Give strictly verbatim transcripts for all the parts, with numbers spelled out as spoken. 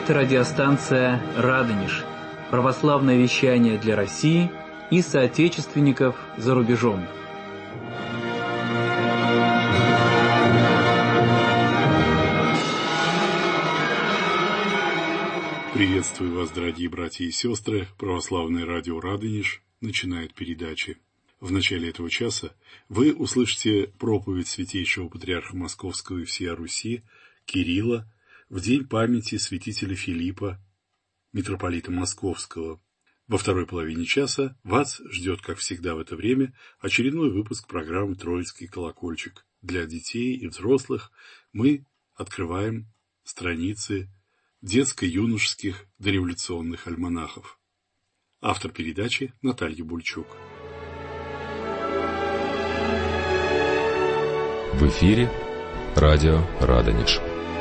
говорит радиостанция «Радонеж». Православное вещание для России и соотечественников за рубежом. Приветствую вас, дорогие братья и сестры. Православное радио «Радонеж» начинает передачи. В начале этого часа вы услышите проповедь святейшего патриарха Московского и всея Руси Кирилла в день памяти святителя Филиппа, митрополита Московского. Во второй половине часа вас ждет, как всегда в это время, очередной выпуск программы «Троицкий колокольчик». Для детей и взрослых мы открываем страницы детско-юношеских дореволюционных альманахов. Автор передачи Наталья Бульчук. В эфире радио «Радонеж».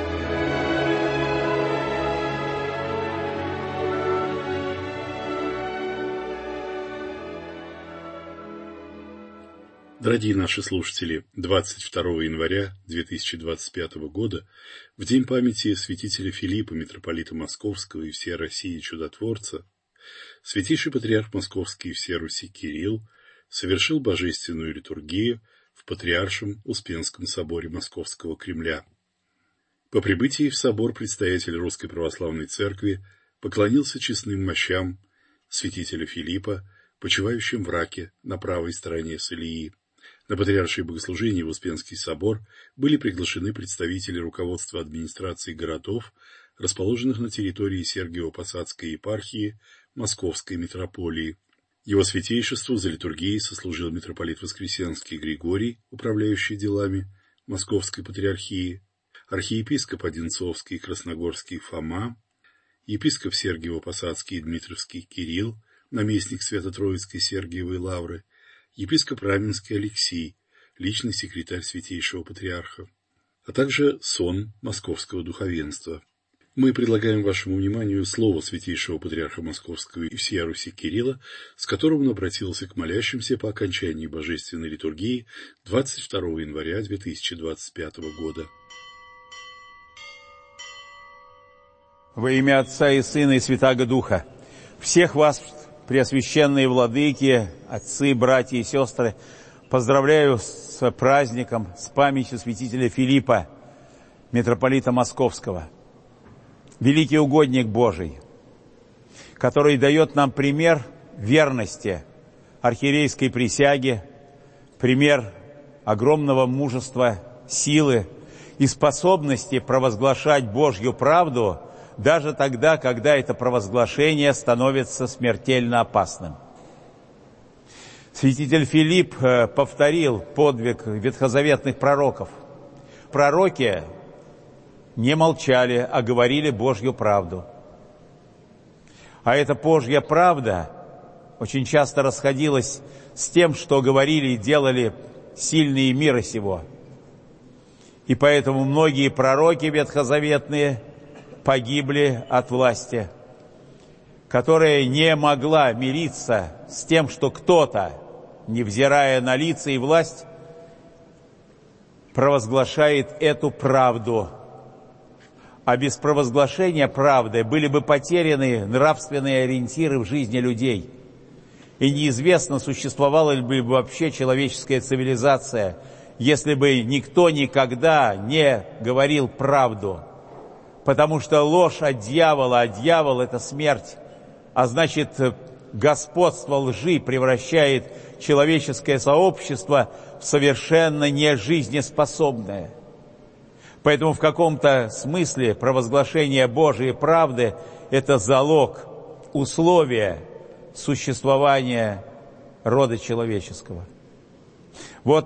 Дорогие наши слушатели, двадцать второго января две тысячи двадцать пятого года, в день памяти святителя Филиппа, митрополита Московского и всея России чудотворца, святейший патриарх Московский и всея Руси Кирилл совершил божественную литургию в Патриаршем Успенском соборе Московского Кремля. По прибытии в собор предстоятель Русской Православной Церкви поклонился честным мощам святителя Филиппа, почивающим в раке на правой стороне с Илии. На патриаршие богослужения в Успенский собор были приглашены представители руководства администрации городов, расположенных на территории Сергиево-Посадской епархии Московской митрополии. Его святейшеству за литургией сослужил митрополит Воскресенский Григорий, управляющий делами Московской патриархии, архиепископ Одинцовский и Красногорский Фома, епископ Сергиево-Посадский и Дмитровский Кирилл, наместник Свято-Троицкой Сергиевой Лавры, епископ Раменский Алексий, личный секретарь Святейшего Патриарха, а также сон московского духовенства. Мы предлагаем вашему вниманию слово Святейшего Патриарха Московского и всея Руси Кирилла, с которым он обратился к молящимся по окончании божественной литургии двадцать второго января две тысячи двадцать пятого года. Во имя Отца и Сына и Святаго Духа, всех вас, преосвященные владыки, отцы, братья и сестры, поздравляю с праздником, с памятью святителя Филиппа, митрополита Московского. Великий угодник Божий, который дает нам пример верности архиерейской присяге, пример огромного мужества, силы и способности провозглашать Божью правду даже тогда, когда это провозглашение становится смертельно опасным. Святитель Филипп повторил подвиг ветхозаветных пророков. Пророки не молчали, а говорили Божью правду. А эта Божья правда очень часто расходилась с тем, что говорили и делали сильные мира сего. И поэтому многие пророки ветхозаветные погибли от власти, которая не могла мириться с тем, что кто-то, невзирая на лица и власть, провозглашает эту правду. А без провозглашения правды были бы потеряны нравственные ориентиры в жизни людей. И неизвестно, существовала ли бы вообще человеческая цивилизация, если бы никто никогда не говорил правду. Потому что ложь от дьявола, а дьявол – это смерть, а значит, господство лжи превращает человеческое сообщество в совершенно нежизнеспособное. Поэтому в каком-то смысле провозглашение Божией правды – это залог, условие существования рода человеческого. Вот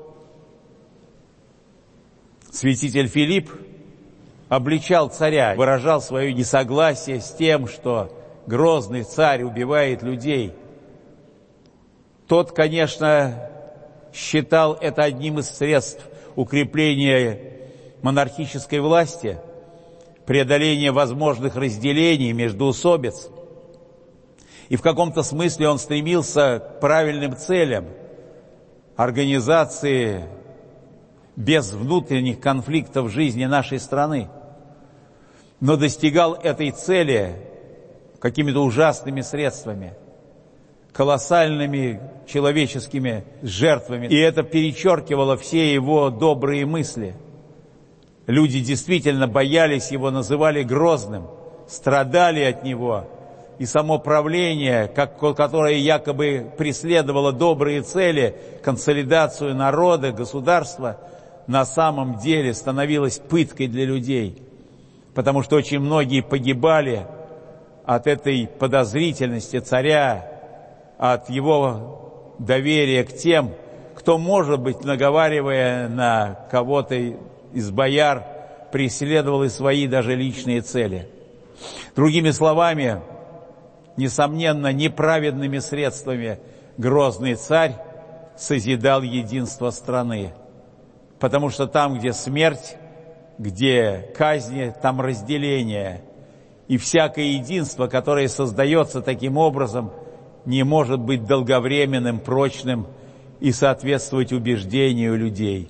святитель Филипп обличал царя, выражал свое несогласие с тем, что грозный царь убивает людей. Тот, конечно, считал это одним из средств укрепления монархической власти, преодоления возможных разделений, междоусобиц. И в каком-то смысле он стремился к правильным целям организации без внутренних конфликтов в жизни нашей страны. но достигал этой цели какими-то ужасными средствами, колоссальными человеческими жертвами. И это перечеркивало все его добрые мысли. Люди действительно боялись его, называли грозным, страдали от него. И само правление, как, которое якобы преследовало добрые цели, консолидацию народа, государства, на самом деле становилось пыткой для людей. Потому что очень многие погибали от этой подозрительности царя, от его доверия к тем, кто, может быть, наговаривая на кого-то из бояр, преследовал и свои даже личные цели. Другими словами, несомненно, неправедными средствами грозный царь созидал единство страны. Потому что там, где смерть, где казни, там разделение. И всякое единство, которое создается таким образом, не может быть долговременным, прочным и соответствовать убеждению людей.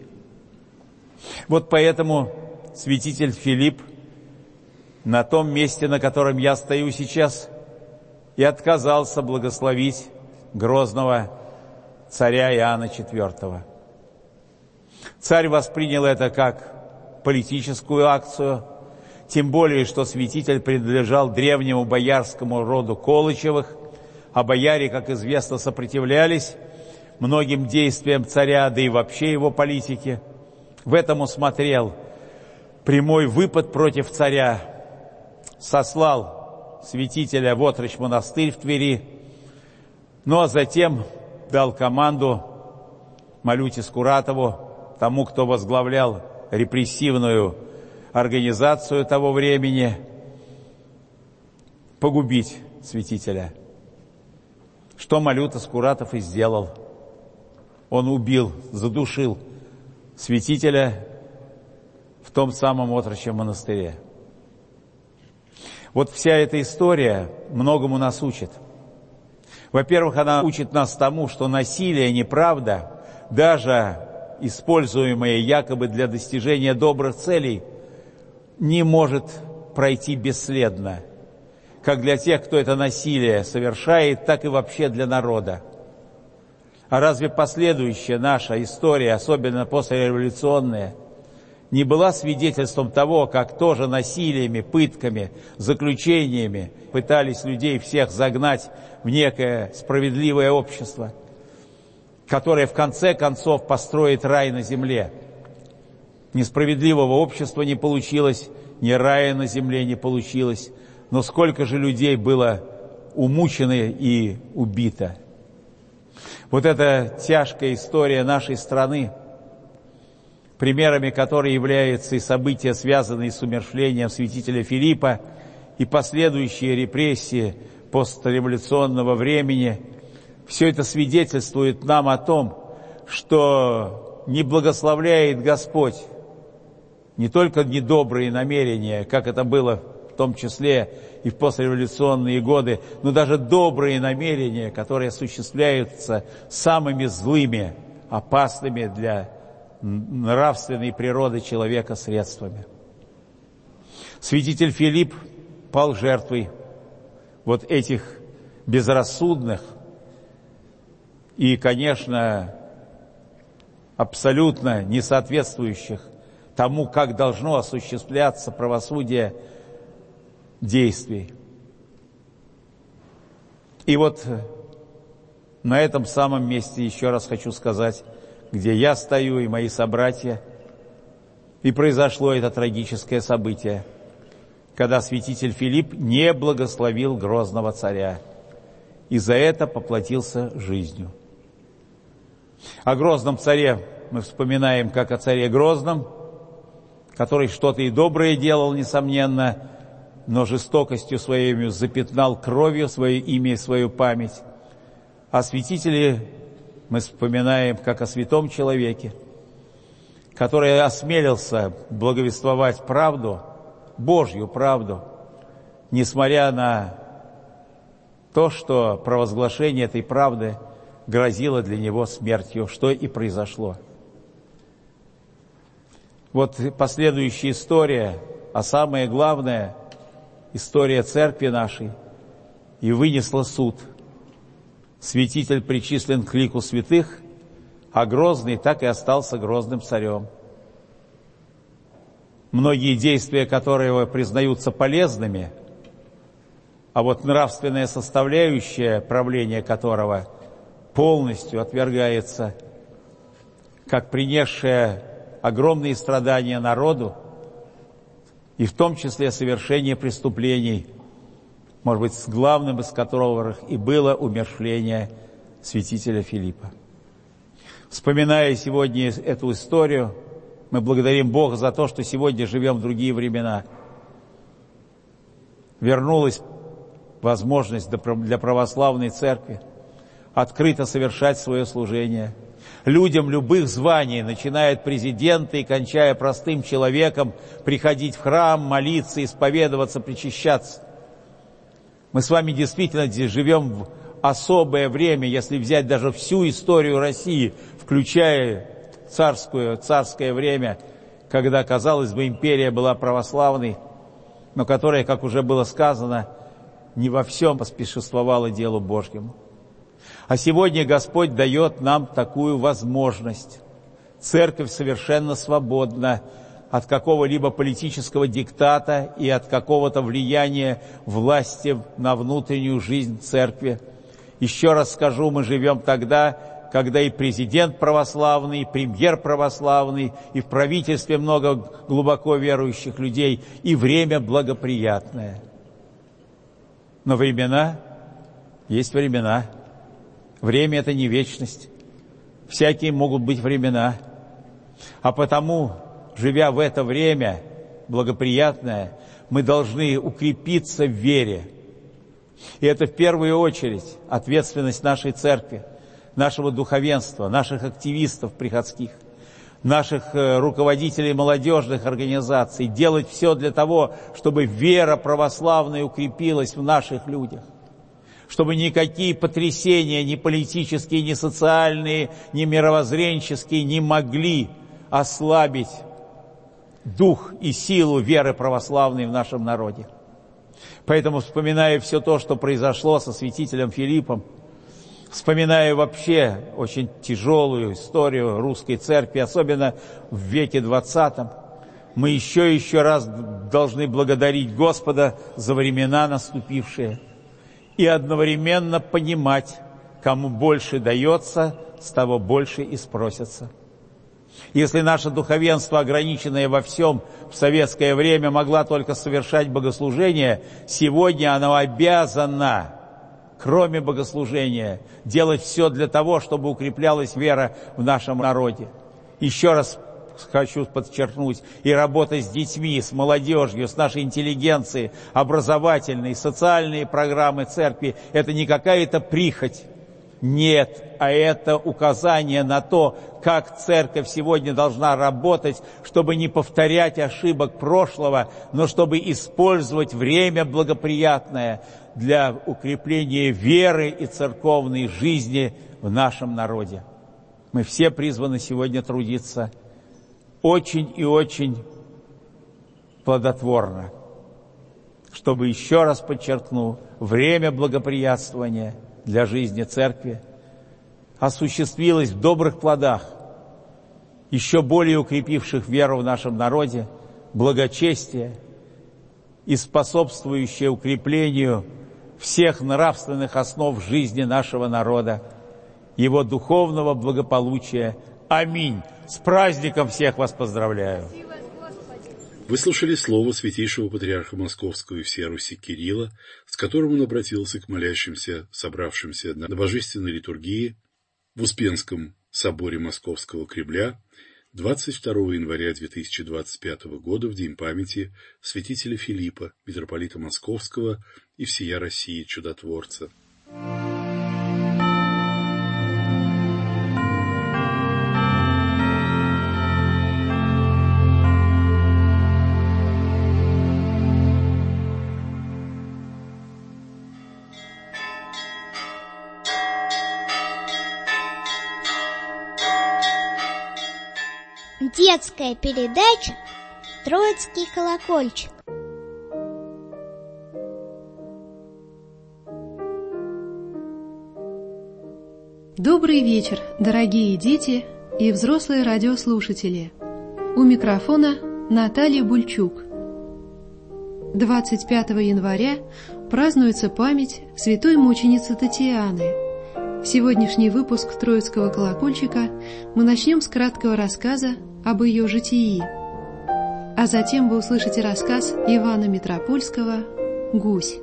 Вот поэтому святитель Филипп на том месте, на котором я стою сейчас, и отказался благословить грозного царя Иоанна четвёртого. Царь воспринял это как политическую акцию, тем более, что святитель принадлежал древнему боярскому роду Колычевых, а бояре, как известно, сопротивлялись многим действиям царя, да и вообще его политике. В этом усмотрел прямой выпад против царя, сослал святителя в отрочь монастырь в Твери, ну а затем дал команду Малюте Скуратову, тому, кто возглавлял репрессивную организацию того времени, погубить святителя. Что Малюта Скуратов и сделал. Он убил, задушил святителя в том самом отрочьем монастыре. Вот вся эта история многому нас учит. Во-первых, она учит нас тому, что насилие, неправда, даже используемое якобы для достижения добрых целей, не может пройти бесследно, как для тех, кто это насилие совершает, так и вообще для народа. А разве последующая наша история, особенно послереволюционная, не была свидетельством того, как тоже насилиями, пытками, заключениями пытались людей всех загнать в некое справедливое общество, которое в конце концов построит рай на земле? Ни справедливого общества не получилось, ни рая на земле не получилось. Но сколько же людей было умучено и убито. Вот эта тяжкая история нашей страны, примерами которой являются и события, связанные с умерщвлением святителя Филиппа, и последующие репрессии постреволюционного времени, все это свидетельствует нам о том, что не благословляет Господь не только недобрые намерения, как это было в том числе и в послереволюционные годы, но даже добрые намерения, которые осуществляются самыми злыми, опасными для нравственной природы человека средствами. Святитель Филипп пал жертвой вот этих безрассудных и, конечно, абсолютно не соответствующих тому, как должно осуществляться правосудие, действий. И вот на этом самом месте еще раз хочу сказать, где я стою и мои собратья, и произошло это трагическое событие, когда святитель Филипп не благословил грозного царя, и за это поплатился жизнью. О грозном царе мы вспоминаем как о царе Грозном, который что-то и доброе делал, несомненно, но жестокостью своей запятнал кровью свое имя и свою память. О святителе мы вспоминаем как о святом человеке, который осмелился благовествовать правду, Божью правду, несмотря на то, что провозглашение этой правды грозило для него смертью, что и произошло. Вот последующая история а самое главное, история церкви нашей, и вынесла суд. Святитель причислен к лику святых, а Грозный так и остался грозным царем. Многие действия, которые признаются полезными, а вот нравственная составляющая правления которого полностью отвергается, как принесшая огромные страдания народу, и в том числе совершение преступлений, может быть, с главным из которых и было умерщвление святителя Филиппа. Вспоминая сегодня эту историю, мы благодарим Бога за то, что сегодня живем в другие времена. Вернулась возможность для православной церкви открыто совершать свое служение. Людям любых званий, начиная от президента и кончая простым человеком, приходить в храм, молиться, исповедоваться, причащаться. Мы с вами действительно здесь живем в особое время, если взять даже всю историю России, включая царскую, царское время, когда, казалось бы, империя была православной, но которая, как уже было сказано, не во всем поспешествовала делу Божьему. А сегодня Господь дает нам такую возможность. Церковь совершенно свободна от какого-либо политического диктата и от какого-то влияния власти на внутреннюю жизнь церкви. Еще раз скажу, мы живем тогда, когда и президент православный, и премьер православный, и в правительстве много глубоко верующих людей, и время благоприятное. Но времена есть времена. Время – это не вечность. Всякие могут быть времена. А потому, живя в это время благоприятное, мы должны укрепиться в вере. И это в первую очередь ответственность нашей церкви, нашего духовенства, наших активистов приходских, наших руководителей молодежных организаций, делать все для того, чтобы вера православная укрепилась в наших людях, чтобы никакие потрясения, ни политические, ни социальные, ни мировоззренческие не могли ослабить дух и силу веры православной в нашем народе. Поэтому, вспоминая все то, что произошло со святителем Филиппом, вспоминая вообще очень тяжелую историю русской церкви, особенно в веке двадцатом, мы еще и еще раз должны благодарить Господа за времена наступившие и одновременно понимать, кому больше дается, с того больше и спросятся. Если наше духовенство, ограниченное во всем в советское время, могла только совершать богослужение, сегодня оно обязано, кроме богослужения, делать все для того, чтобы укреплялась вера в нашем народе. Еще раз хочу подчеркнуть, и работа с детьми, с молодежью, с нашей интеллигенцией, образовательные, социальные программы церкви – это не какая-то прихоть. Нет, а это указание на то, как церковь сегодня должна работать, чтобы не повторять ошибок прошлого, но чтобы использовать время благоприятное для укрепления веры и церковной жизни в нашем народе. Мы все призваны сегодня трудиться очень и очень плодотворно, чтобы, еще раз подчеркну, время благоприятствования для жизни церкви осуществилось в добрых плодах, еще более укрепивших веру в нашем народе, благочестие и способствующее укреплению всех нравственных основ жизни нашего народа, его духовного благополучия. Аминь. С праздником всех вас поздравляю. Вы слушали слово святейшего патриарха Московского и всея Руси Кирилла, с которым он обратился к молящимся, собравшимся на божественной литургии в Успенском соборе Московского Кремля двадцать второго января две тысячи двадцать пятого года, в день памяти святителя Филиппа, митрополита Московского и всея России чудотворца. Детская передача Троицкий колокольчик. Добрый вечер, дорогие дети и взрослые радиослушатели. У микрофона Наталья Бульчук. двадцать пятого января празднуется память святой мученицы Татьяны. Сегодняшний выпуск Троицкого колокольчика мы начнем с краткого рассказа об ее житии. А затем вы услышите рассказ Ивана Митропольского «Гусь».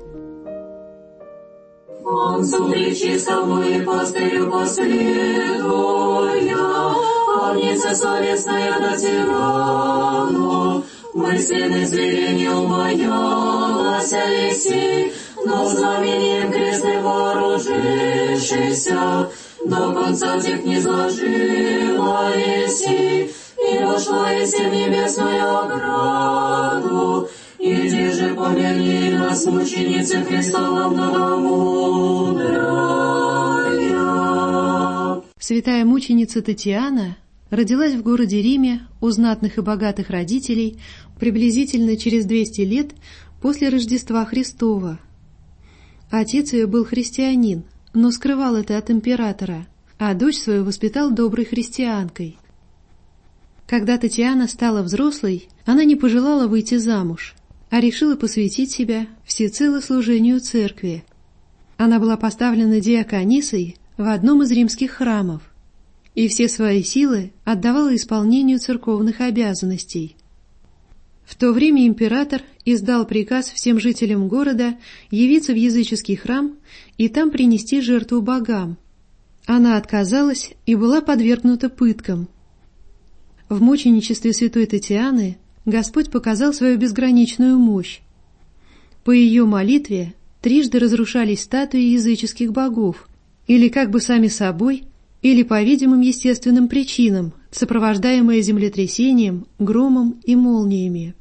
Он субличистом мы пастырю последуя, Огница совестная до тирану, мысленный зверенью боялась Алексей, но знамением крестным вооружившийся, до конца тех не сложила Еси, и вошла Еси в небесную ограду. Иди же помяни нас, мученицы Христова многомудрая. Святая мученица Татьяна родилась в городе Риме у знатных и богатых родителей приблизительно через двести лет после Рождества Христова. Отец ее был христианин, но скрывал это от императора, а дочь свою воспитал доброй христианкой. Когда Татьяна стала взрослой, она не пожелала выйти замуж, а решила посвятить себя всецело служению церкви. Она была поставлена диаконисой в одном из римских храмов и все свои силы отдавала исполнению церковных обязанностей. В то время император издал приказ всем жителям города явиться в языческий храм и там принести жертву богам. Она отказалась и была подвергнута пыткам. В мученичестве святой Татьяны Господь показал свою безграничную мощь. По ее молитве трижды разрушались статуи языческих богов, или как бы сами собой, или по видимым естественным причинам, сопровождаемые землетрясением, громом и молниями.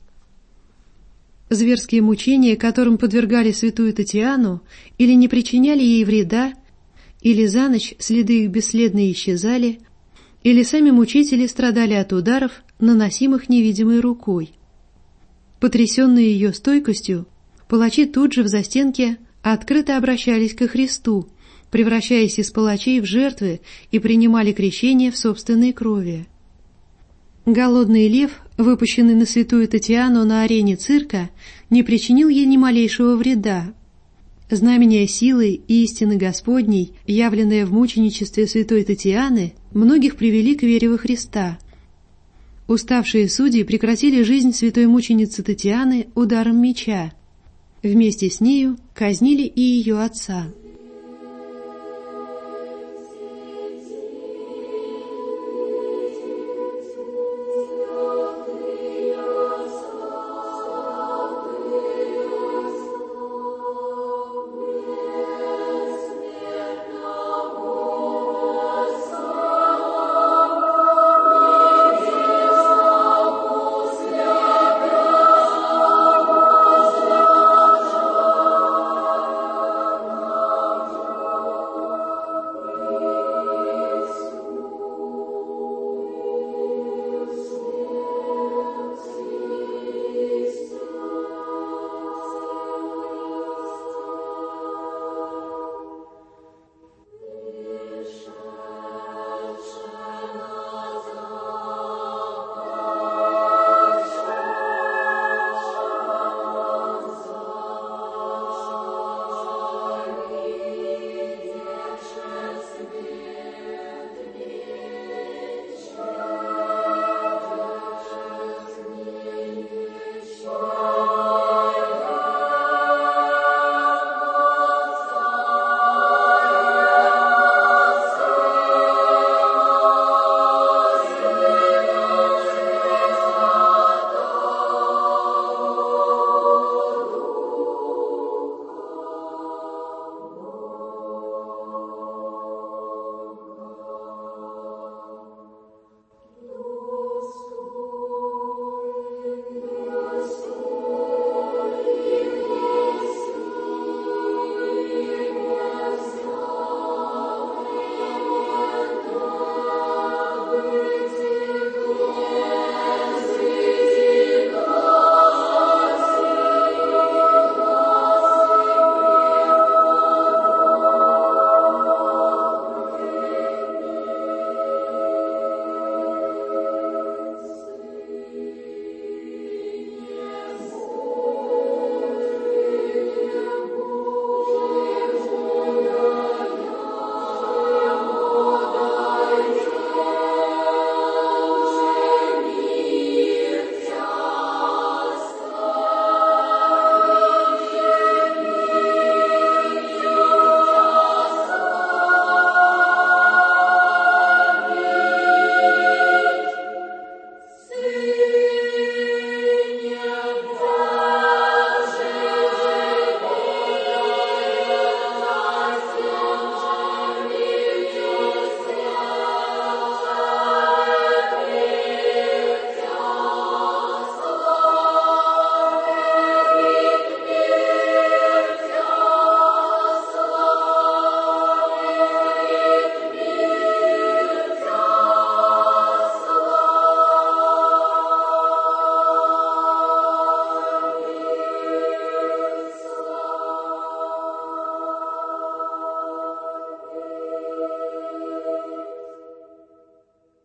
Зверские мучения, которым подвергали святую Татьяну, или не причиняли ей вреда, или за ночь следы их бесследно исчезали, или сами мучители страдали от ударов, наносимых невидимой рукой. Потрясенные ее стойкостью, палачи тут же в застенке открыто обращались ко Христу, превращаясь из палачей в жертвы и принимали крещение в собственной крови. Голодный лев, выпущенный на святую Татьяну на арене цирка, не причинил ей ни малейшего вреда. Знамение силы и истины Господней, явленное в мученичестве святой Татьяны, многих привели к вере во Христа. Уставшие судьи прекратили жизнь святой мученицы Татьяны ударом меча. Вместе с нею казнили и ее отца.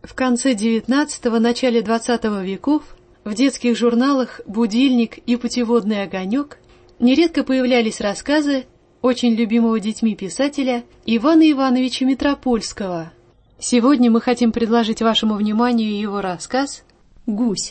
В конце девятнадцатого – начале двадцатого веков в детских журналах «Будильник» и «Путеводный огонек» нередко появлялись рассказы очень любимого детьми писателя Ивана Ивановича Митропольского. Сегодня мы хотим предложить вашему вниманию его рассказ «Гусь».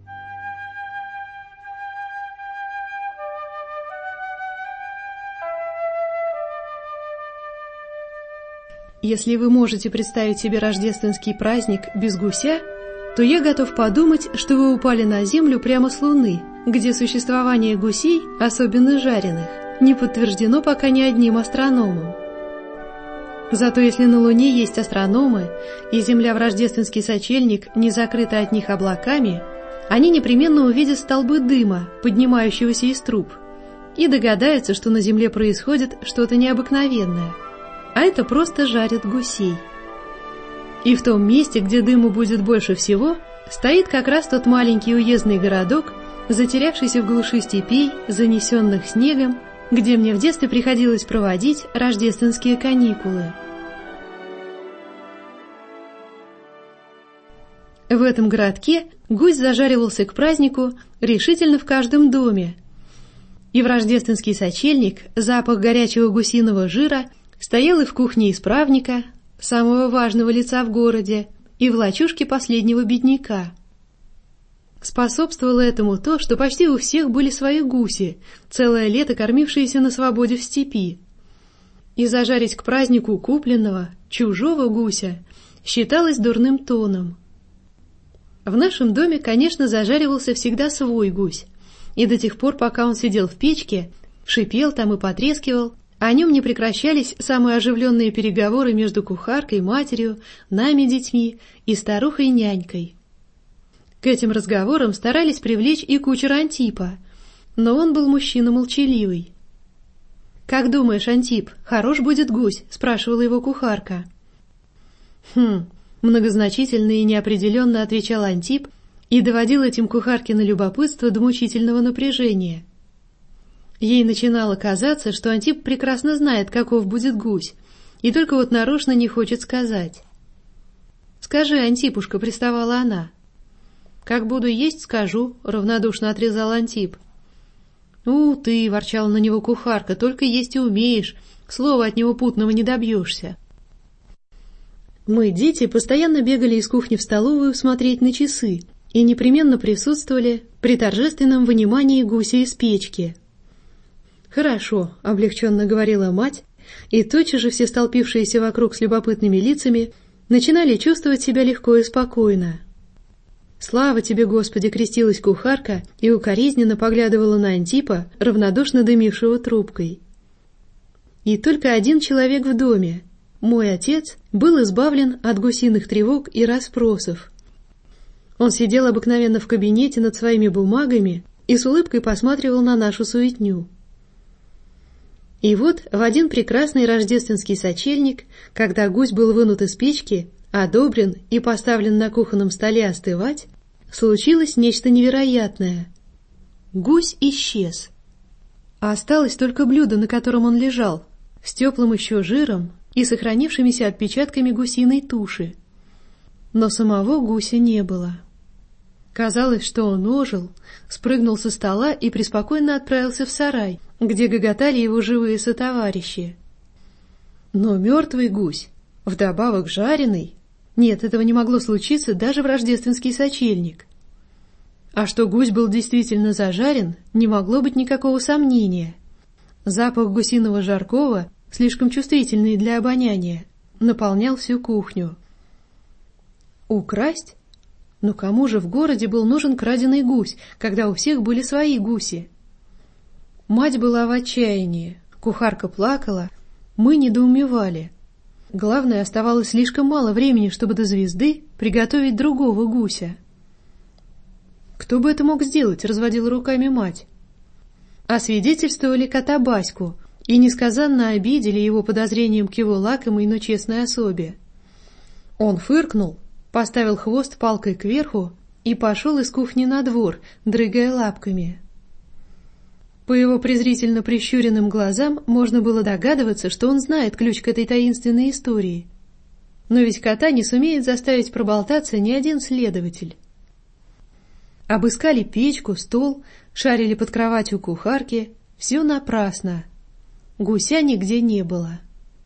Если вы можете представить себе рождественский праздник без гуся, то я готов подумать, что вы упали на землю прямо с Луны, где существование гусей, особенно жареных, не подтверждено пока ни одним астрономом. Зато если на Луне есть астрономы, и Земля в рождественский сочельник не закрыта от них облаками, они непременно увидят столбы дыма, поднимающегося из труб, и догадаются, что на Земле происходит что-то необыкновенное. А это просто жарят гусей. И в том месте, где дыму будет больше всего, стоит как раз тот маленький уездный городок, затерявшийся в глуши степей, занесенных снегом, где мне в детстве приходилось проводить рождественские каникулы. В этом городке гусь зажаривался к празднику решительно в каждом доме. И в рождественский сочельник запах горячего гусиного жира стоял и в кухне исправника, самого важного лица в городе, и в лачужке последнего бедняка. Способствовало этому то, что почти у всех были свои гуси, целое лето кормившиеся на свободе в степи. И зажарить к празднику купленного, чужого гуся считалось дурным тоном. В нашем доме, конечно, зажаривался всегда свой гусь, и до тех пор, пока он сидел в печке, шипел там и потрескивал, о нем не прекращались самые оживленные переговоры между кухаркой, матерью, нами, детьми и старухой-нянькой. К этим разговорам старались привлечь и кучера Антипа, но он был мужчина молчаливый. «Как думаешь, Антип, хорош будет гусь?» — спрашивала его кухарка. «Хм», — многозначительно и неопределенно отвечал Антип и доводил этим кухаркино любопытство до мучительного напряжения. Ей начинало казаться, что Антип прекрасно знает, каков будет гусь, и только вот нарочно не хочет сказать. «Скажи, Антипушка», — приставала она. «Как буду есть, скажу», — равнодушно отрезал Антип. «У, ты», — ворчала на него кухарка, — «только есть и умеешь, слова от него путного не добьешься». Мы, дети, постоянно бегали из кухни в столовую смотреть на часы и непременно присутствовали при торжественном вынимании гуся из печки. «Хорошо», — облегченно говорила мать, и тотчас же все столпившиеся вокруг с любопытными лицами начинали чувствовать себя легко и спокойно. «Слава тебе, Господи!» — крестилась кухарка и укоризненно поглядывала на Антипа, равнодушно дымившего трубкой. И только один человек в доме, мой отец, был избавлен от гусиных тревог и расспросов. Он сидел обыкновенно в кабинете над своими бумагами и с улыбкой посматривал на нашу суетню. И вот в один прекрасный рождественский сочельник, когда гусь был вынут из печки, одобрен и поставлен на кухонном столе остывать, случилось нечто невероятное. Гусь исчез. А осталось только блюдо, на котором он лежал, с теплым еще жиром и сохранившимися отпечатками гусиной туши. Но самого гуся не было. Казалось, что он ожил, спрыгнул со стола и преспокойно отправился в сарай, где гоготали его живые сотоварищи. Но мертвый гусь, вдобавок жареный, нет, этого не могло случиться даже в рождественский сочельник. А что гусь был действительно зажарен, не могло быть никакого сомнения. Запах гусиного жаркого, слишком чувствительный для обоняния, наполнял всю кухню. Украсть? Но кому же в городе был нужен краденый гусь, когда у всех были свои гуси? Мать была в отчаянии, кухарка плакала, мы недоумевали. Главное, оставалось слишком мало времени, чтобы до звезды приготовить другого гуся. «Кто бы это мог сделать?» — разводила руками мать. Освидетельствовали кота Баську и несказанно обидели его подозрением к его лакомой, но честной особе. Он фыркнул, поставил хвост палкой кверху и пошел из кухни на двор, дрыгая лапками. По его презрительно прищуренным глазам можно было догадываться, что он знает ключ к этой таинственной истории. Но ведь кота не сумеет заставить проболтаться ни один следователь. Обыскали печку, стол, шарили под кроватью кухарки. Все напрасно. Гуся нигде не было.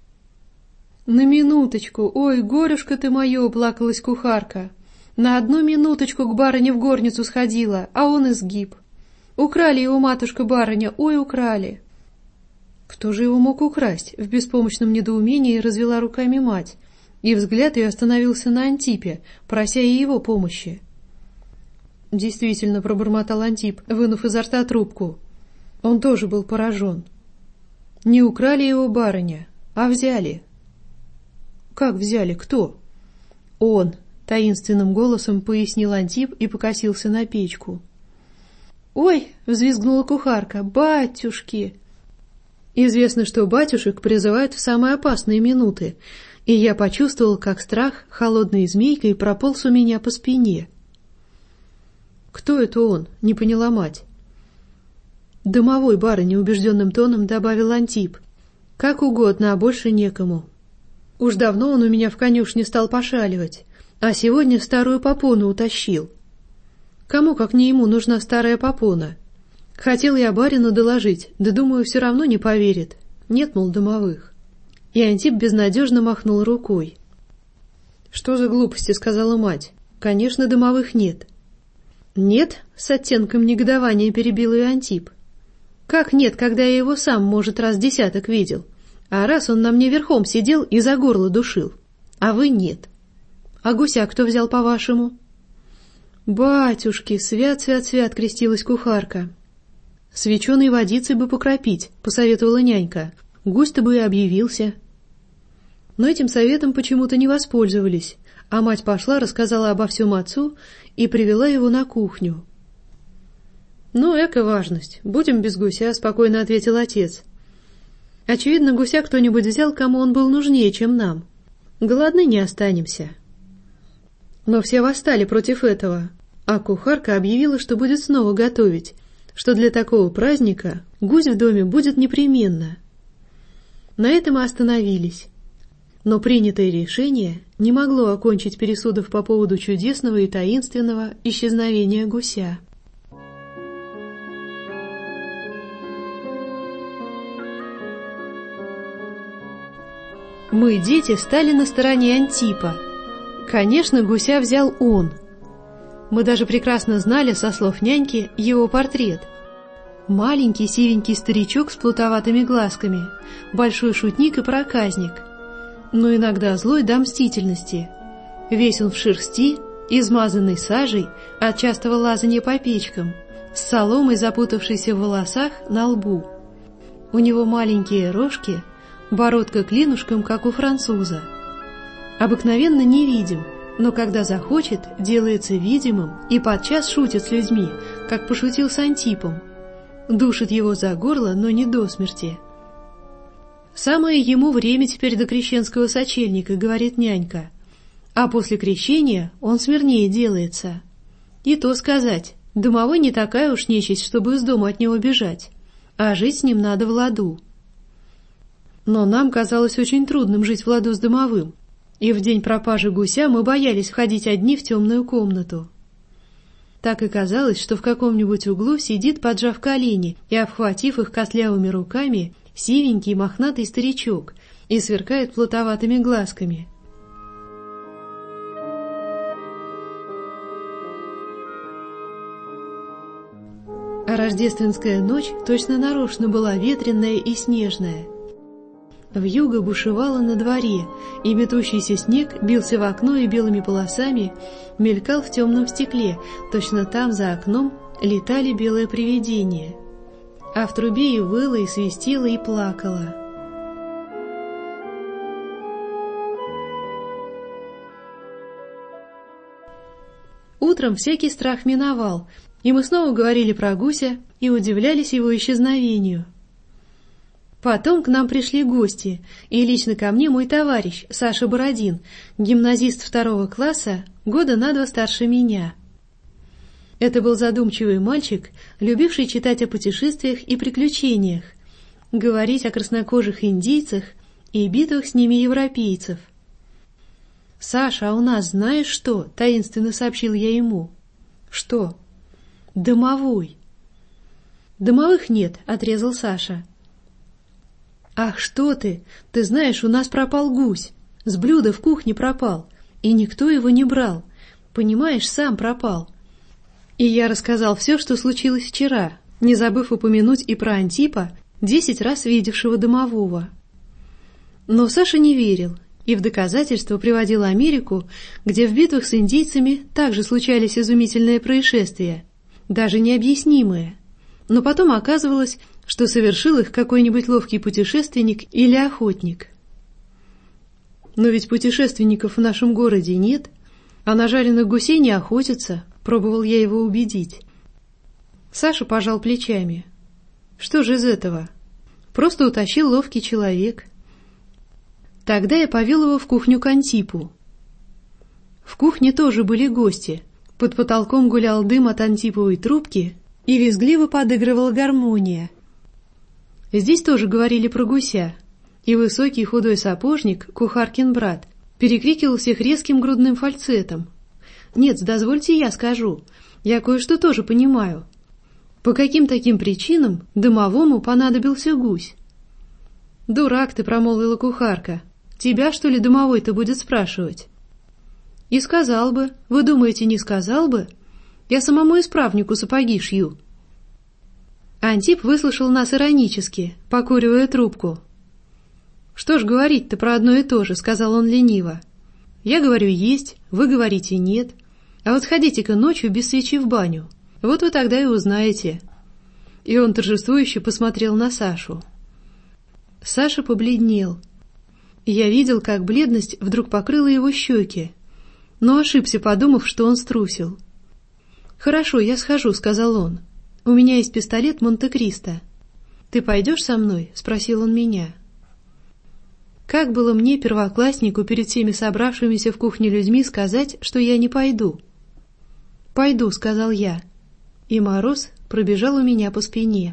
«На минуточку, ой, горюшка ты мое!» — плакалась кухарка. «На одну минуточку к барыне в горницу сходила, а он и сгиб. Украли его, матушка-барыня, ой, украли!» Кто же его мог украсть? В беспомощном недоумении развела руками мать, и взгляд ее остановился на Антипе, прося и его помощи. Действительно, пробормотал Антип, вынув изо рта трубку. Он тоже был поражен. Не украли его, барыня, а взяли. Как взяли? Кто? Он, таинственным голосом пояснил Антип и покосился на печку. «Ой!» — взвизгнула кухарка. «Батюшки!» Известно, что батюшек призывают в самые опасные минуты, и я почувствовал, как страх холодной змейкой прополз у меня по спине. «Кто это он?» — не поняла мать. «Домовой, барыня», — убежденным тоном добавил Антип. «Как угодно, а больше некому. Уж давно он у меня в конюшне стал пошаливать, а сегодня старую попону утащил. Кому, как не ему, нужна старая попона? Хотел я барину доложить, да, думаю, все равно не поверит. Нет, мол, домовых». И Антип безнадежно махнул рукой. «Что за глупости?» — сказала мать. «Конечно, домовых нет». «Нет?» — с оттенком негодования перебил ее Антип. «Как нет, когда я его сам, может, раз десяток видел? А раз он на мне верхом сидел и за горло душил. А вы нет. А гуся кто взял, по-вашему?» «Батюшки, свят-свят-свят!» — крестилась кухарка. «Свеченой водицей бы покропить», — посоветовала нянька. «Гусь-то бы и объявился». Но этим советом почему-то не воспользовались, а мать пошла, рассказала обо всем отцу и привела его на кухню. «Ну, эко важность. Будем без гуся», — спокойно ответил отец. «Очевидно, гуся кто-нибудь взял, кому он был нужнее, чем нам. Голодны не останемся». Но все восстали против этого, а кухарка объявила, что будет снова готовить, что для такого праздника гусь в доме будет непременно. На этом и остановились. Но принятое решение не могло окончить пересудов по поводу чудесного и таинственного исчезновения гуся. Мы, дети, стали на стороне Антипа. Конечно, гуся взял он. Мы даже прекрасно знали, со слов няньки, его портрет. Маленький сивенький старичок с плутоватыми глазками, большой шутник и проказник, но иногда злой до мстительности. Весь он в шерсти, измазанный сажей от частого лазанья по печкам, с соломой, запутавшейся в волосах, на лбу. У него маленькие рожки, бородка клинушком, как у француза. Обыкновенно невидим, но когда захочет, делается видимым и подчас шутит с людьми, как пошутил с Антипом. Душит его за горло, но не до смерти. «Самое ему время теперь до крещенского сочельника», — говорит нянька. «А после крещения он смирнее делается. И то сказать, домовой не такая уж нечисть, чтобы из дома от него бежать, а жить с ним надо в ладу». Но нам казалось очень трудным жить в ладу с домовым, и в день пропажи гуся мы боялись входить одни в темную комнату. Так и казалось, что в каком-нибудь углу сидит, поджав колени и обхватив их костлявыми руками, сивенький мохнатый старичок и сверкает плутоватыми глазками. А рождественская ночь точно нарочно была ветреная и снежная. Вьюга бушевала на дворе, и метущийся снег бился в окно и белыми полосами мелькал в темном стекле, точно там за окном летали белые привидения. А в трубе и выла, и свистела, и плакала. Утром всякий страх миновал, и мы снова говорили про гуся и удивлялись его исчезновению. Потом к нам пришли гости, и лично ко мне мой товарищ, Саша Бородин, гимназист второго класса, года на два старше меня. Это был задумчивый мальчик, любивший читать о путешествиях и приключениях, говорить о краснокожих индейцах и битвах с ними европейцев. «Саша, а у нас знаешь что?» — таинственно сообщил я ему. «Что?» «Домовой». «Домовых нет», — отрезал Саша. «Ах, что ты! Ты знаешь, у нас пропал гусь. С блюда в кухне пропал, и никто его не брал. Понимаешь, сам пропал». И я рассказал все, что случилось вчера, не забыв упомянуть и про Антипа, десять раз видевшего домового. Но Саша не верил, и в доказательство приводил Америку, где в битвах с индейцами также случались изумительные происшествия, даже необъяснимые. Но потом оказывалось, что совершил их какой-нибудь ловкий путешественник или охотник. Но ведь путешественников в нашем городе нет, а на жареных гусей не охотятся, пробовал я его убедить. Саша пожал плечами. Что же из этого? Просто утащил ловкий человек. Тогда я повел его в кухню к Антипу. В кухне тоже были гости. Под потолком гулял дым от антиповой трубки, и визгливо подыгрывала гармония. Здесь тоже говорили про гуся, и высокий худой сапожник, кухаркин брат, перекрикивал всех резким грудным фальцетом. Нет, дозвольте я скажу, я кое-что тоже понимаю. По каким таким причинам домовому понадобился гусь? «Дурак ты», — промолвила кухарка, — «тебя, что ли, домовой-то будет спрашивать?» «И сказал бы, вы думаете, не сказал бы? Я самому исправнику сапоги шью». Антип выслушал нас иронически, покуривая трубку. «Что ж говорить-то про одно и то же», — сказал он лениво. «Я говорю есть, вы говорите нет. А вот сходите-ка ночью без свечи в баню. Вот вы тогда и узнаете». И он торжествующе посмотрел на Сашу. Саша побледнел. Я видел, как бледность вдруг покрыла его щеки, но ошибся, подумав, что он струсил. «Хорошо, я схожу», — сказал он. «У меня есть пистолет Монте-Кристо». «Ты пойдешь со мной?» — спросил он меня. Как было мне, первокласснику, перед всеми собравшимися в кухне людьми сказать, что я не пойду? «Пойду», — сказал я, и мороз пробежал у меня по спине.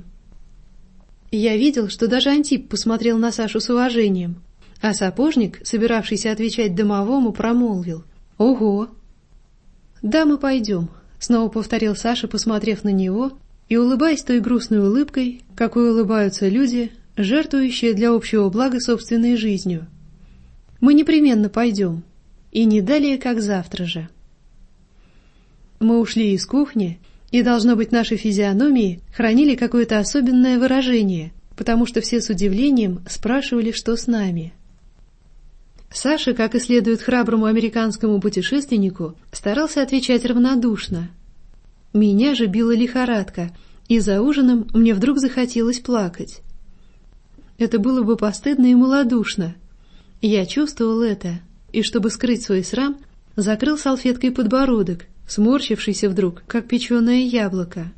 Я видел, что даже Антип посмотрел на Сашу с уважением, а сапожник, собиравшийся отвечать домовому, промолвил: «Ого!» «Да, мы пойдем», — снова повторил Саша, посмотрев на него и улыбаясь той грустной улыбкой, какой улыбаются люди, жертвующие для общего блага собственной жизнью. «Мы непременно пойдем, и не далее, как завтра же». Мы ушли из кухни, и, должно быть, наши физиономии хранили какое-то особенное выражение, потому что все с удивлением спрашивали, что с нами. Саша, как и следует храброму американскому путешественнику, старался отвечать равнодушно. Меня же била лихорадка, и за ужином мне вдруг захотелось плакать. Это было бы постыдно и малодушно. Я чувствовал это, и, чтобы скрыть свой срам, закрыл салфеткой подбородок, сморщившийся вдруг, как печеное яблоко.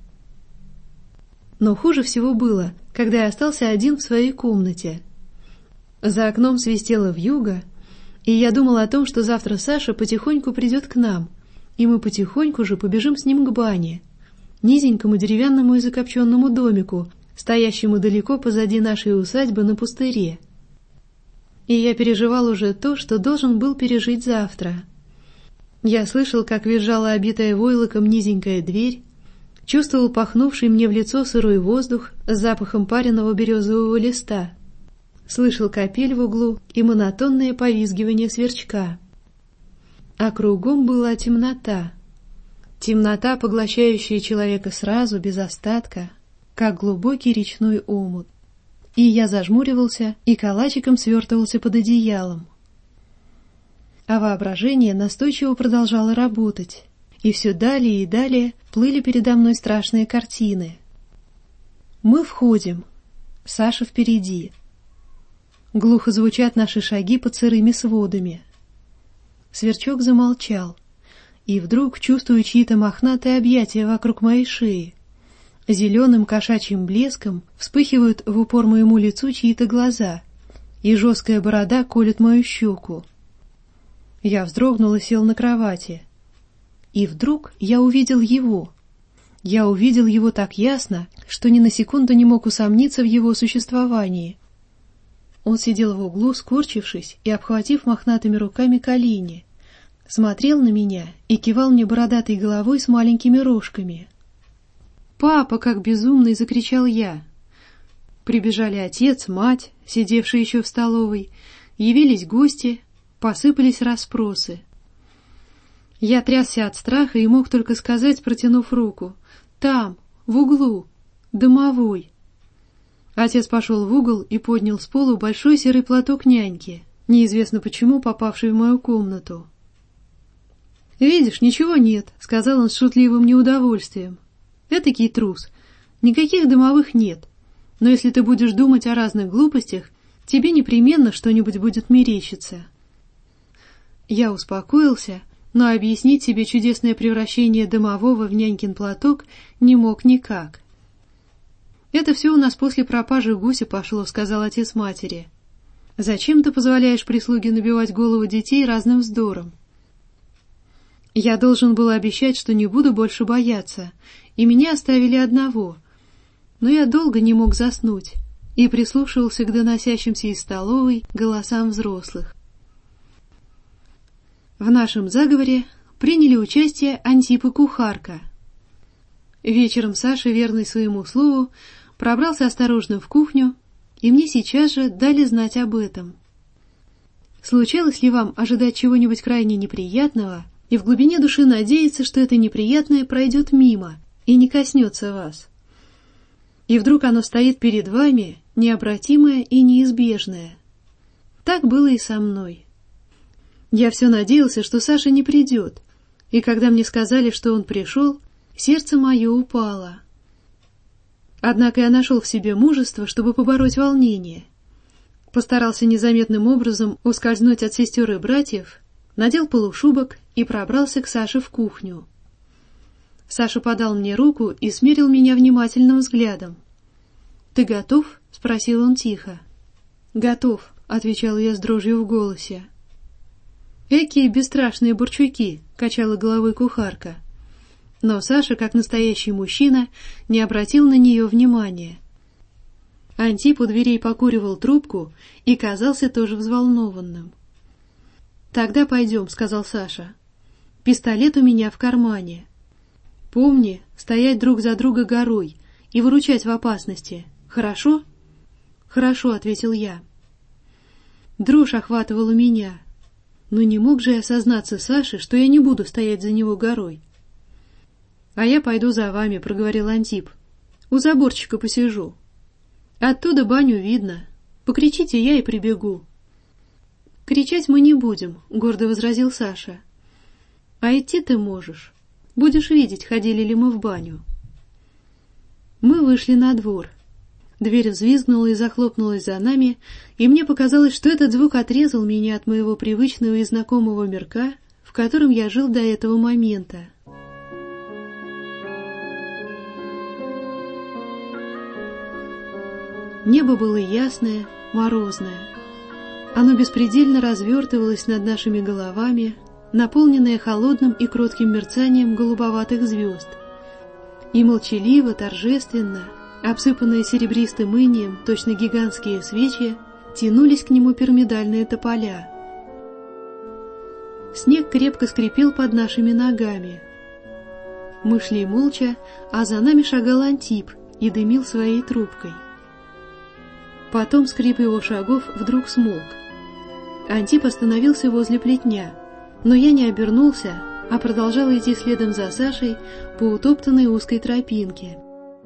Но хуже всего было, когда я остался один в своей комнате. За окном свистело вьюга, и я думал о том, что завтра Саша потихоньку придет к нам, и мы потихоньку же побежим с ним к бане, низенькому деревянному и закопченному домику, стоящему далеко позади нашей усадьбы на пустыре. И я переживал уже то, что должен был пережить завтра. Я слышал, как визжала обитая войлоком низенькая дверь, чувствовал пахнувший мне в лицо сырой воздух с запахом пареного березового листа, слышал капель в углу и монотонное повизгивание сверчка. А кругом была темнота, темнота, поглощающая человека сразу, без остатка, как глубокий речной омут. И я зажмуривался и калачиком свертывался под одеялом. А воображение настойчиво продолжало работать, и все далее и далее плыли передо мной страшные картины. Мы входим, Саша впереди. Глухо звучат наши шаги под сырыми сводами. Сверчок замолчал, и вдруг чувствую чьи-то мохнатые объятия вокруг моей шеи. Зеленым кошачьим блеском вспыхивают в упор моему лицу чьи-то глаза, и жесткая борода колет мою щеку. Я вздрогнул и сел на кровати. И вдруг я увидел его. Я увидел его так ясно, что ни на секунду не мог усомниться в его существовании. Он сидел в углу, скорчившись и обхватив мохнатыми руками колени, смотрел на меня и кивал мне бородатой головой с маленькими рожками. «Папа!» — как безумный закричал я. Прибежали отец, мать, сидевшие еще в столовой, явились гости, посыпались расспросы. Я трясся от страха и мог только сказать, протянув руку: «Там, в углу, домовой». Отец пошел в угол и поднял с пола большой серый платок няньки, неизвестно почему попавший в мою комнату. «Видишь, ничего нет», — сказал он с шутливым неудовольствием. «Этакий трус. Никаких домовых нет. Но если ты будешь думать о разных глупостях, тебе непременно что-нибудь будет мерещиться». Я успокоился, но объяснить себе чудесное превращение домового в нянькин платок не мог никак. «Это все у нас после пропажи гуся пошло», — сказал отец матери. «Зачем ты позволяешь прислуге набивать голову детей разным вздором?» Я должен был обещать, что не буду больше бояться, и меня оставили одного. Но я долго не мог заснуть и прислушивался к доносящимся из столовой голосам взрослых. В нашем заговоре приняли участие Антип и кухарка. Вечером Саша, верный своему слову, пробрался осторожно в кухню, и мне сейчас же дали знать об этом. Случалось ли вам ожидать чего-нибудь крайне неприятного и в глубине души надеяться, что это неприятное пройдет мимо и не коснется вас? И вдруг оно стоит перед вами, необратимое и неизбежное. Так было и со мной. Я все надеялся, что Саша не придет, и когда мне сказали, что он пришел, сердце мое упало. Однако я нашел в себе мужество, чтобы побороть волнение. Постарался незаметным образом ускользнуть от сестер и братьев, надел полушубок и пробрался к Саше в кухню. Саша подал мне руку и смерил меня внимательным взглядом. «Ты готов?» — спросил он тихо. «Готов», — отвечал я с дрожью в голосе. «Экие бесстрашные бурчуки», — качала головой кухарка. Но Саша, как настоящий мужчина, не обратил на нее внимания. Антип у дверей покуривал трубку и казался тоже взволнованным. «Тогда пойдем», — сказал Саша. «Пистолет у меня в кармане. Помни, стоять друг за друга горой и выручать в опасности. Хорошо?» «Хорошо», — ответил я. Дрожь охватывала меня, но не мог же я сознаться Саше, что я не буду стоять за него горой. «А я пойду за вами», — проговорил Антип. «У заборчика посижу. Оттуда баню видно. Покричите, я и прибегу». «Кричать мы не будем», — гордо возразил Саша. «А идти ты можешь. Будешь видеть, ходили ли мы в баню». Мы вышли на двор. Дверь взвизгнула и захлопнулась за нами, и мне показалось, что этот звук отрезал меня от моего привычного и знакомого мирка, в котором я жил до этого момента. Небо было ясное, морозное. Оно беспредельно развертывалось над нашими головами, наполненное холодным и кротким мерцанием голубоватых звезд. И молчаливо, торжественно, обсыпанные серебристым инием, точно гигантские свечи, тянулись к нему пирамидальные тополя. Снег крепко скрипел под нашими ногами. Мы шли молча, а за нами шагал Антип и дымил своей трубкой. Потом скрип его шагов вдруг смолк. Антип остановился возле плетня, но я не обернулся, а продолжал идти следом за Сашей по утоптанной узкой тропинке.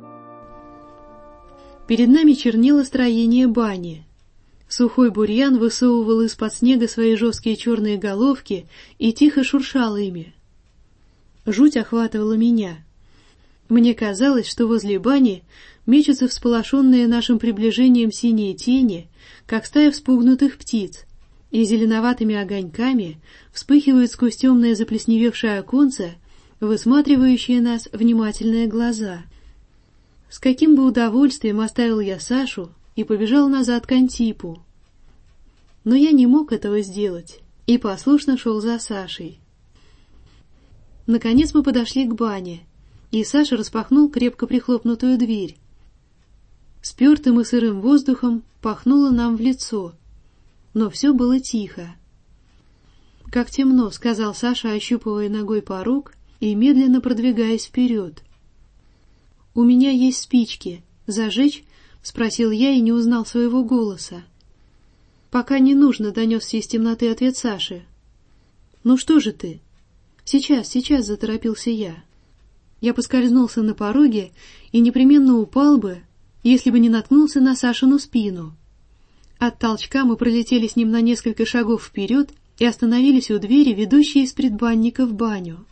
Перед нами чернело строение бани. Сухой бурьян высовывал из-под снега свои жесткие черные головки и тихо шуршал ими. Жуть охватывала меня. Мне казалось, что возле бани мечутся всполошенные нашим приближением синие тени, как стая вспугнутых птиц, и зеленоватыми огоньками вспыхивают сквозь темное заплесневевшее оконце, высматривающие нас внимательные глаза. С каким бы удовольствием оставил я Сашу и побежал назад к Антипу. Но я не мог этого сделать и послушно шел за Сашей. Наконец мы подошли к бане, и Саша распахнул крепко прихлопнутую дверь. Спертым и сырым воздухом пахнуло нам в лицо, но все было тихо. как темно», — сказал Саша, ощупывая ногой порог и медленно продвигаясь вперед. «У меня есть спички. Зажечь?» — спросил я и не узнал своего голоса. «Пока не нужно», — донесся из темноты ответ Саши. «Ну что же ты?» «Сейчас, сейчас», — заторопился я. Я поскользнулся на пороге и непременно упал бы, если бы не наткнулся на Сашину спину. От толчка мы пролетели с ним на несколько шагов вперед и остановились у двери, ведущей из предбанника в баню.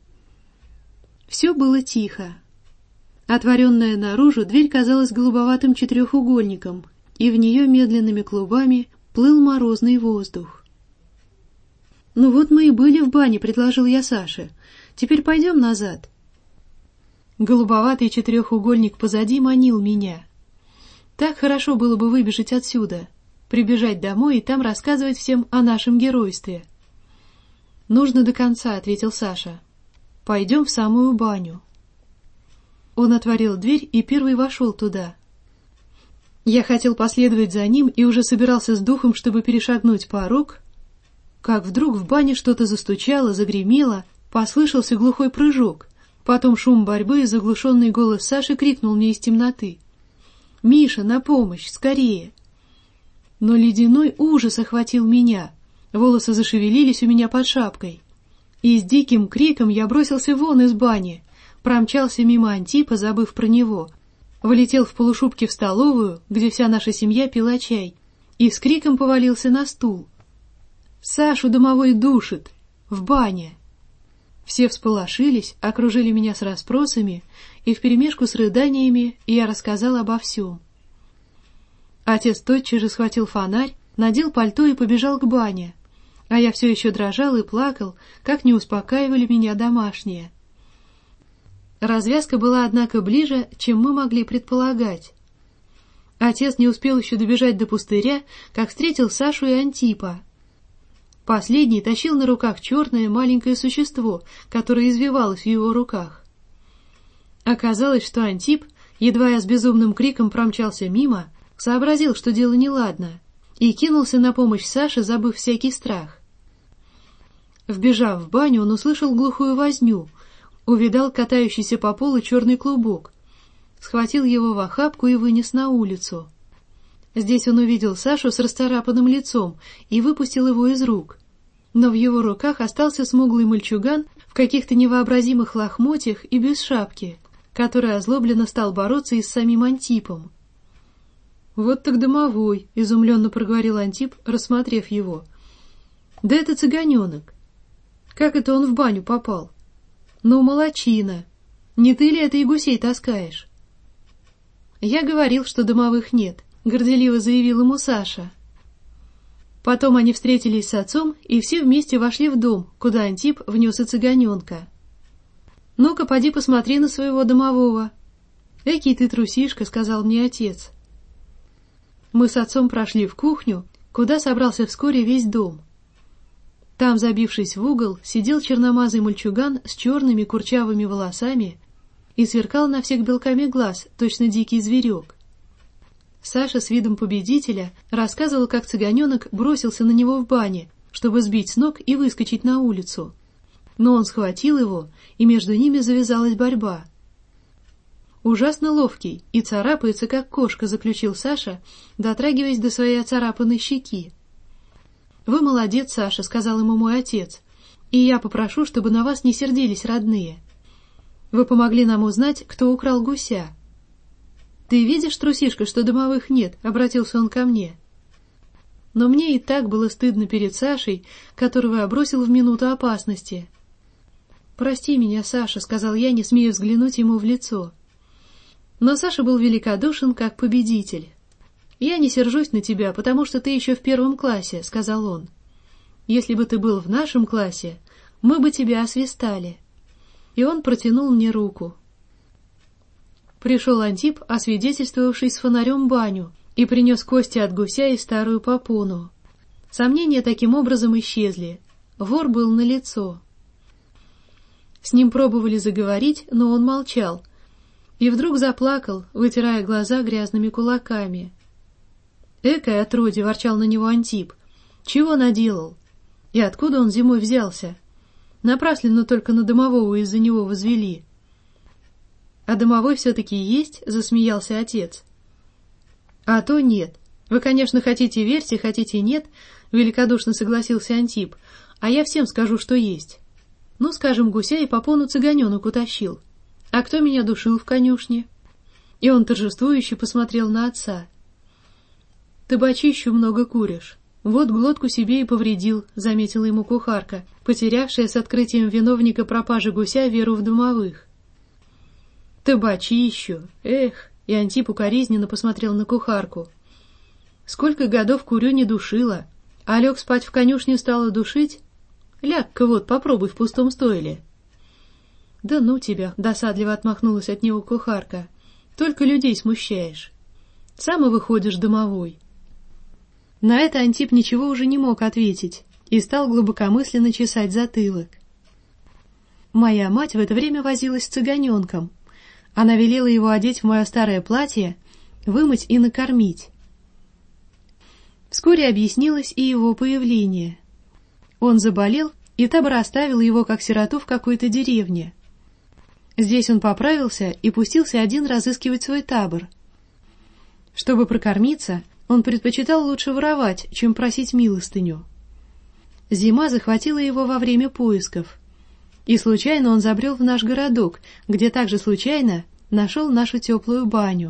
Все было тихо. Отворенная наружу, дверь казалась голубоватым четырехугольником, и в нее медленными клубами плыл морозный воздух. «Ну вот мы и были в бане», — предложил я Саше. «Теперь пойдем назад». Голубоватый четырехугольник позади манил меня. Так хорошо было бы выбежать отсюда, прибежать домой и там рассказывать всем о нашем геройстве. «Нужно до конца», — ответил Саша. «Пойдем в самую баню». Он отворил дверь и первый вошел туда. Я хотел последовать за ним и уже собирался с духом, чтобы перешагнуть порог, как вдруг в бане что-то застучало, загремело, послышался глухой прыжок, потом шум борьбы и заглушенный голос Саши крикнул мне из темноты: «Миша, на помощь, скорее!» Но ледяной ужас охватил меня, волосы зашевелились у меня под шапкой, и с диким криком я бросился вон из бани, промчался мимо Антипа, забыв про него, влетел в полушубке в столовую, где вся наша семья пила чай, и с криком повалился на стул. «Сашу домовой душит! В бане!» Все всполошились, окружили меня с расспросами, и вперемешку с рыданиями я рассказал обо всем. Отец тотчас же схватил фонарь, надел пальто и побежал к бане, а я все еще дрожал и плакал, как не успокаивали меня домашние. Развязка была, однако, ближе, чем мы могли предполагать. Отец не успел еще добежать до пустыря, как встретил Сашу и Антипа. Последний тащил на руках черное маленькое существо, которое извивалось в его руках. Оказалось, что Антип, едва я с безумным криком промчался мимо, сообразил, что дело неладно, и кинулся на помощь Саше, забыв всякий страх. Вбежав в баню, он услышал глухую возню, увидал катающийся по полу черный клубок, схватил его в охапку и вынес на улицу. Здесь он увидел Сашу с расцарапанным лицом и выпустил его из рук. Но в его руках остался смуглый мальчуган в каких-то невообразимых лохмотьях и без шапки, который озлобленно стал бороться и с самим Антипом. «Вот так домовой», — изумленно проговорил Антип, рассмотрев его. «Да это цыганенок. Как это он в баню попал? Ну, молодчина. Не ты ли это и гусей таскаешь?» «Я говорил, что домовых нет», — горделиво заявил ему Саша. Потом они встретились с отцом, и все вместе вошли в дом, куда Антип внес и цыганенка. «Ну-ка, поди посмотри на своего домового». «Экий ты трусишка», — сказал мне отец. Мы с отцом прошли в кухню, куда собрался вскоре весь дом. Там, забившись в угол, сидел черномазый мальчуган с черными курчавыми волосами и сверкал на всех белками глаз, точно дикий зверек. Саша с видом победителя рассказывал, как цыганенок бросился на него в бане, чтобы сбить с ног и выскочить на улицу. Но он схватил его, и между ними завязалась борьба. «Ужасно ловкий и царапается, как кошка», — заключил Саша, дотрагиваясь до своей оцарапанной щеки. «Вы молодец, Саша», — сказал ему мой отец, — «и я попрошу, чтобы на вас не сердились родные. Вы помогли нам узнать, кто украл гуся». «Ты видишь, трусишка, что домовых нет?» — обратился он ко мне. Но мне и так было стыдно перед Сашей, которого я бросил в минуту опасности. «Прости меня, Саша», — сказал я, не смея взглянуть ему в лицо. Но Саша был великодушен, как победитель. «Я не сержусь на тебя, потому что ты еще в первом классе», — сказал он. «Если бы ты был в нашем классе, мы бы тебя освистали». И он протянул мне руку. Пришел Антип, освидетельствовавший с фонарем баню, и принес кости от гуся и старую попону. Сомнения таким образом исчезли. Вор был налицо. С ним пробовали заговорить, но он молчал, и вдруг заплакал, вытирая глаза грязными кулаками. «Экое отродье!» — ворчал на него Антип. «Чего наделал? И откуда он зимой взялся? Напрасленно только на домового из-за него возвели. А домовой все-таки есть, засмеялся отец. А то нет. Вы, конечно, хотите верьте, хотите нет, великодушно согласился Антип, а я всем скажу, что есть. Ну, скажем, гуся и попону цыганенок утащил. А кто меня душил в конюшне? И он торжествующе посмотрел на отца. Табачищу много куришь. Вот глотку себе и повредил, заметила ему кухарка, потерявшая с открытием виновника пропажи гуся веру в домовых. Табачищу, эх, и Антип укоризненно посмотрел на кухарку. Сколько годов курю не душила, а лег спать в конюшне стала душить? Ляг-ка вот, попробуй в пустом стойле. Да ну тебя, досадливо отмахнулась от него кухарка, только людей смущаешь. Сам и выходишь домовой. На это Антип ничего уже не мог ответить и стал глубокомысленно чесать затылок. Моя мать в это время возилась с цыганенком. Она велела его одеть в мое старое платье, вымыть и накормить. Вскоре объяснилось и его появление. Он заболел, и табор оставил его как сироту в какой-то деревне. Здесь он поправился и пустился один разыскивать свой табор. Чтобы прокормиться, он предпочитал лучше воровать, чем просить милостыню. Зима захватила его во время поисков. И случайно он забрел в наш городок, где также случайно нашел нашу теплую баню.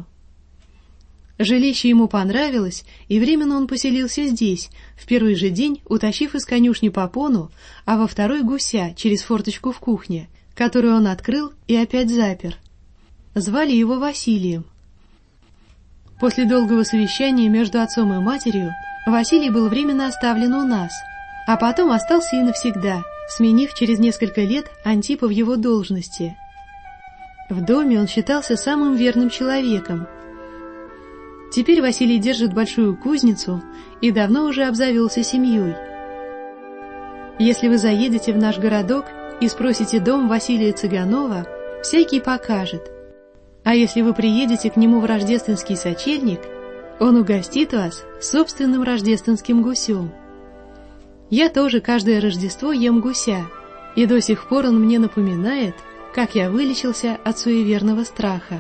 Жилище ему понравилось, и временно он поселился здесь, в первый же день утащив из конюшни попону, а во второй гуся через форточку в кухне, которую он открыл и опять запер. Звали его Василием. После долгого совещания между отцом и матерью Василий был временно оставлен у нас, а потом остался и навсегда, сменив через несколько лет Антипа в его должности. В доме он считался самым верным человеком. Теперь Василий держит большую кузницу и давно уже обзавелся семьей. Если вы заедете в наш городок и спросите дом Василия Цыганова, всякий покажет. А если вы приедете к нему в рождественский сочельник, он угостит вас собственным рождественским гусем. Я тоже каждое Рождество ем гуся, и до сих пор он мне напоминает, как я вылечился от суеверного страха.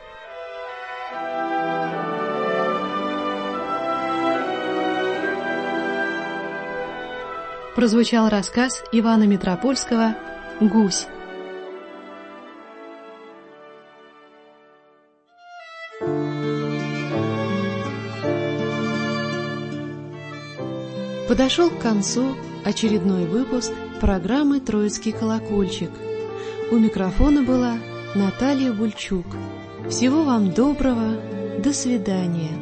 Прозвучал рассказ Ивана Митропольского «Гусь». Подошел к концу очередной выпуск программы «Троицкий колокольчик». У микрофона была Наталья Бульчук. Всего вам доброго, до свидания.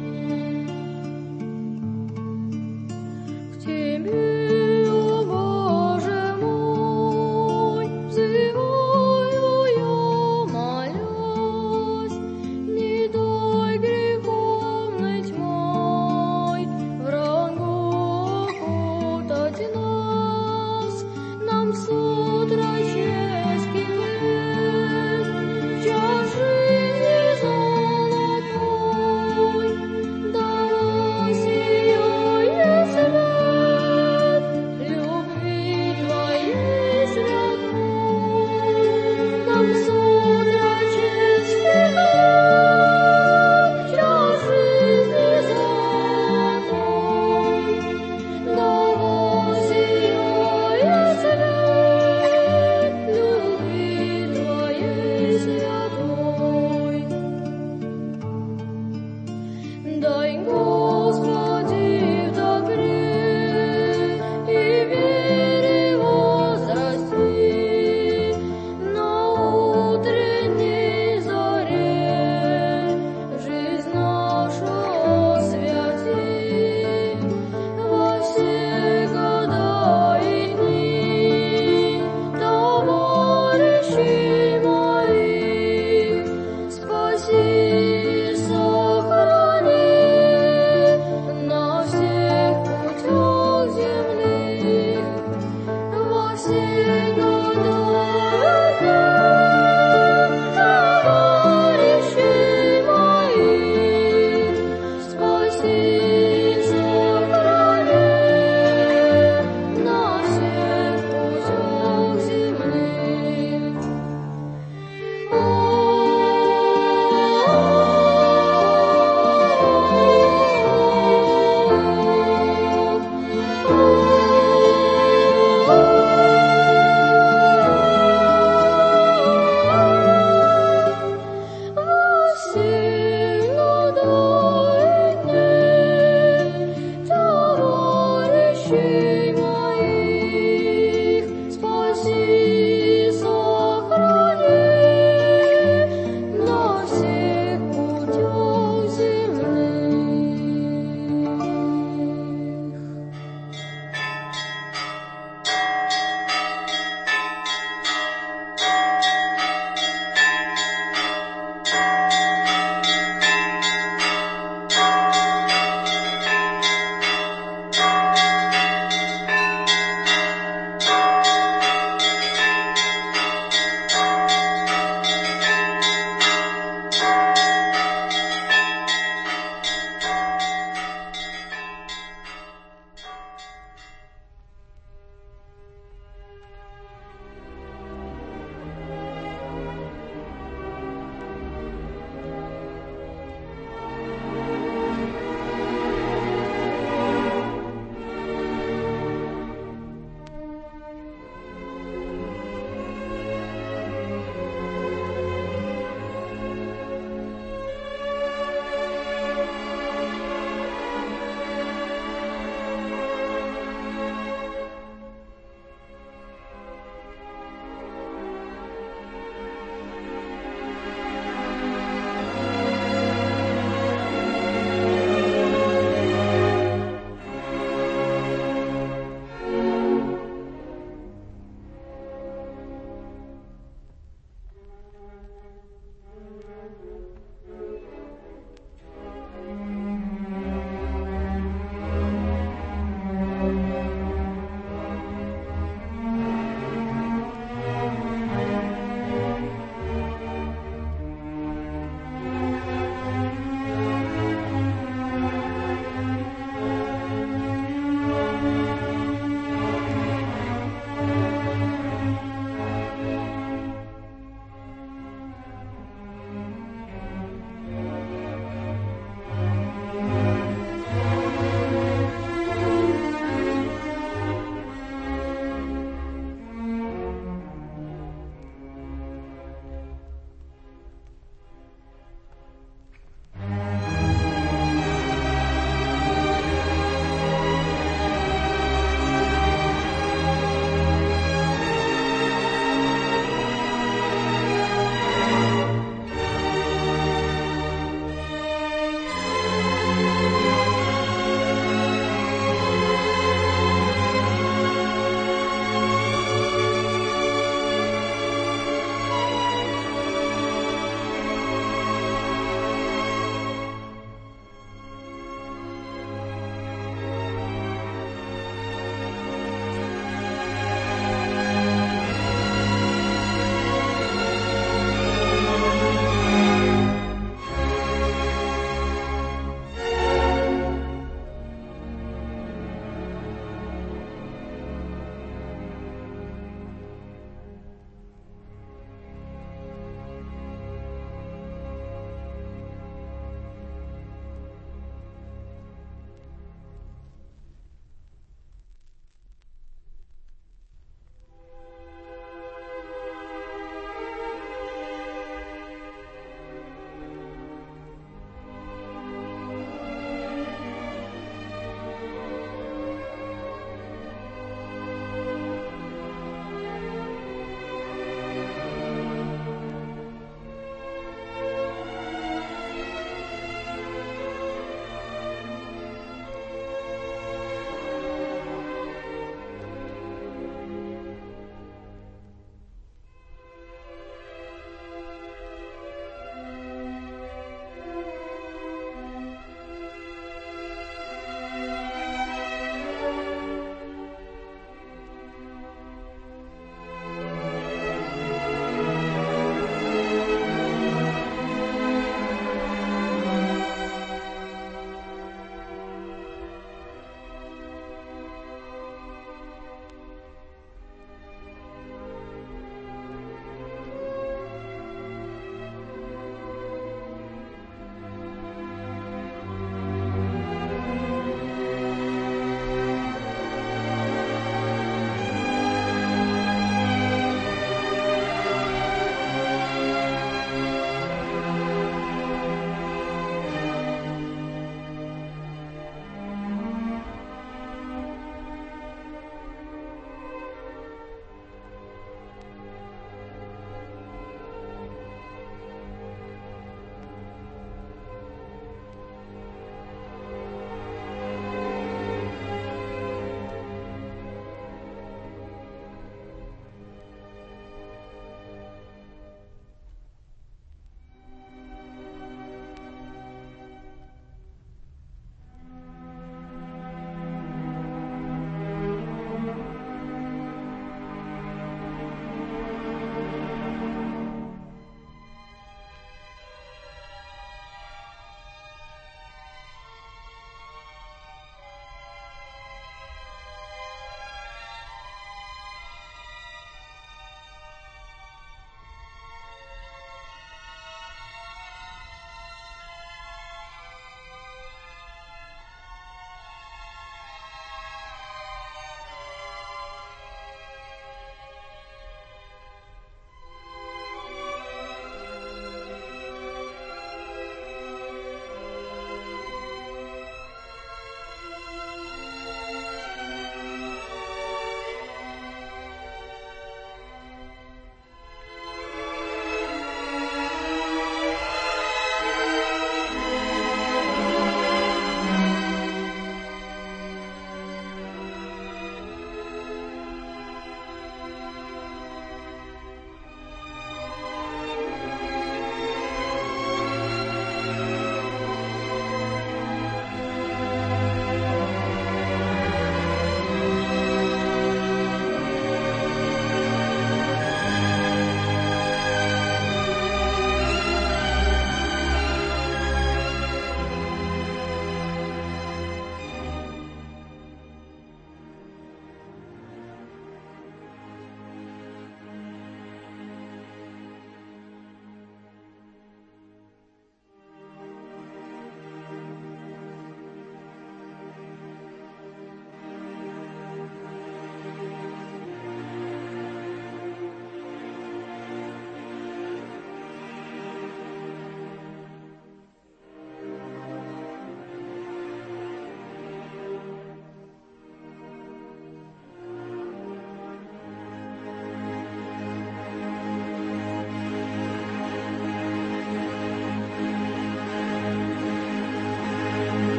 прощения.